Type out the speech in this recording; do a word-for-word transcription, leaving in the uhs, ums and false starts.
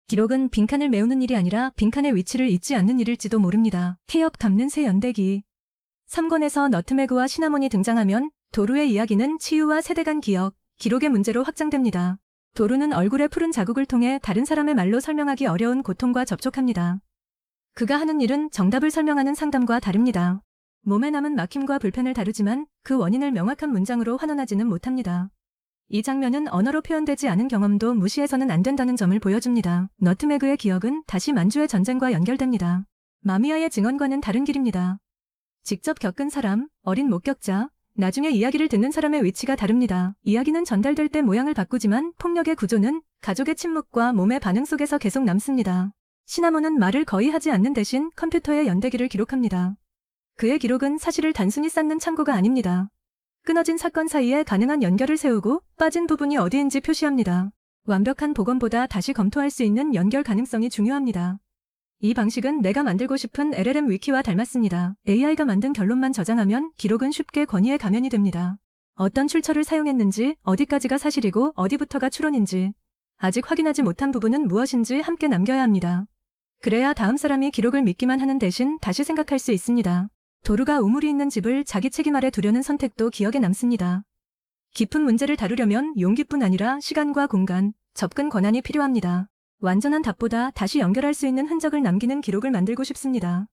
기록은 빈칸을 메우는 일이 아니라 빈칸의 위치를 잊지 않는 일일지도 모릅니다. 태엽 담는 새 연대기. 삼 권에서 너트메그와 시나몬이 등장하면 도루의 이야기는 치유와 세대 간 기억, 기록의 문제로 확장됩니다. 도루는 얼굴의 푸른 자국을 통해 다른 사람의 말로 설명하기 어려운 고통과 접촉합니다. 그가 하는 일은 정답을 설명하는 상담과 다릅니다. 몸에 남은 막힘과 불편을 다루지만 그 원인을 명확한 문장으로 환원하지는 못합니다. 이 장면은 언어로 표현되지 않은 경험도 무시해서는 안 된다는 점을 보여줍니다. 너트메그의 기억은 다시 만주의 전쟁과 연결됩니다. 마미아의 증언과는 다른 길입니다. 직접 겪은 사람, 어린 목격자, 나중에 이야기를 듣는 사람의 위치가 다릅니다. 이야기는 전달될 때 모양을 바꾸지만 폭력의 구조는 가족의 침묵과 몸의 반응 속에서 계속 남습니다. 시나몬은 말을 거의 하지 않는 대신 컴퓨터의 연대기를 기록합니다. 그의 기록은 사실을 단순히 쌓는 창고가 아닙니다. 끊어진 사건 사이에 가능한 연결을 세우고 빠진 부분이 어디인지 표시합니다. 완벽한 복원보다 다시 검토할 수 있는 연결 가능성이 중요합니다. 이 방식은 내가 만들고 싶은 엘엘엠 위키와 닮았습니다. 에이아이가 만든 결론만 저장하면 기록은 쉽게 권위의 가면이 됩니다. 어떤 출처를 사용했는지, 어디까지가 사실이고 어디부터가 추론인지, 아직 확인하지 못한 부분은 무엇인지 함께 남겨야 합니다. 그래야 다음 사람이 기록을 믿기만 하는 대신 다시 생각할 수 있습니다. 도루가 우물이 있는 집을 자기 책임 아래 두려는 선택도 기억에 남습니다. 깊은 문제를 다루려면 용기뿐 아니라 시간과 공간, 접근 권한이 필요합니다. 완전한 답보다 다시 연결할 수 있는 흔적을 남기는 기록을 만들고 싶습니다.